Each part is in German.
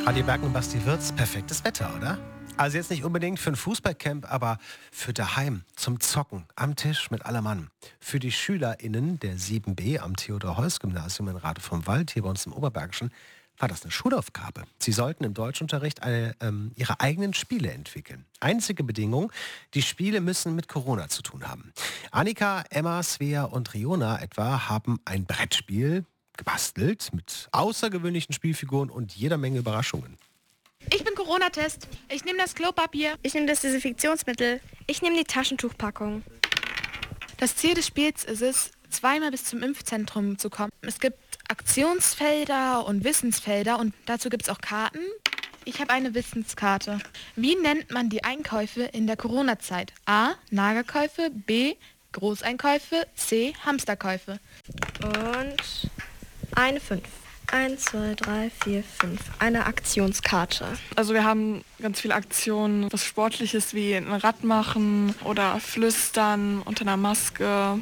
Adi Berg und Basti Wirz, perfektes Wetter, oder? Also jetzt nicht unbedingt für ein Fußballcamp, aber für daheim, zum Zocken, am Tisch mit allem Mann. Für die SchülerInnen der 7b am Theodor-Heuss-Gymnasium in Rade vom Wald, hier bei uns im Oberbergischen, war das eine Schulaufgabe. Sie sollten im Deutschunterricht ihre eigenen Spiele entwickeln. Einzige Bedingung, die Spiele müssen mit Corona zu tun haben. Annika, Emma, Svea und Riona etwa haben ein Brettspiel gebastelt mit außergewöhnlichen Spielfiguren und jeder Menge Überraschungen. Ich bin Corona-Test. Ich nehme das Klopapier. Ich nehme das Desinfektionsmittel. Ich nehme die Taschentuchpackung. Das Ziel des Spiels ist es, zweimal bis zum Impfzentrum zu kommen. Es gibt Aktionsfelder und Wissensfelder und dazu gibt es auch Karten. Ich habe eine Wissenskarte. Wie nennt man die Einkäufe in der Corona-Zeit? A. Nagerkäufe, B. Großeinkäufe, C. Hamsterkäufe. Und eine 5. 1, 2, 3, 4, 5. Eine Aktionskarte. Also wir haben ganz viele Aktionen, was Sportliches wie ein Rad machen oder flüstern unter einer Maske.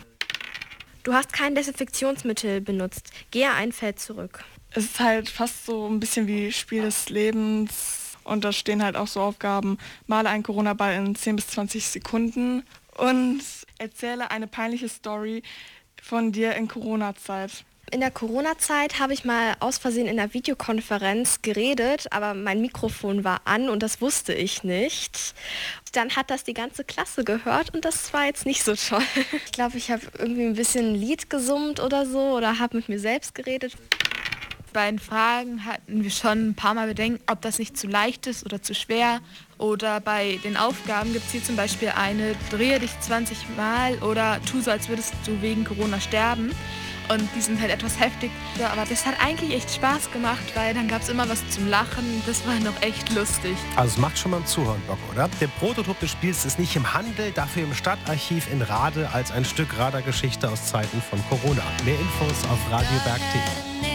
Du hast kein Desinfektionsmittel benutzt. Gehe ein Feld zurück. Es ist halt fast so ein bisschen wie Spiel des Lebens und da stehen halt auch so Aufgaben, male einen Corona-Ball in 10 bis 20 Sekunden und erzähle eine peinliche Story von dir in Corona-Zeit. In der Corona-Zeit habe ich mal aus Versehen in einer Videokonferenz geredet, aber mein Mikrofon war an und das wusste ich nicht. Dann hat das die ganze Klasse gehört und das war jetzt nicht so toll. Ich glaube, ich habe irgendwie ein bisschen ein Lied gesummt oder so oder habe mit mir selbst geredet. Bei den Fragen hatten wir schon ein paar Mal Bedenken, ob das nicht zu leicht ist oder zu schwer. Oder bei den Aufgaben gibt es hier zum Beispiel eine, drehe dich 20 Mal oder tu so, als würdest du wegen Corona sterben. Und die sind halt etwas heftig. Ja, aber das hat eigentlich echt Spaß gemacht, weil dann gab es immer was zum Lachen. Das war noch echt lustig. Also es macht schon beim Zuhören Bock, oder? Der Prototyp des Spiels ist nicht im Handel, dafür im Stadtarchiv in Rade als ein Stück Rader-Geschichte aus Zeiten von Corona. Mehr Infos auf radioberg.de.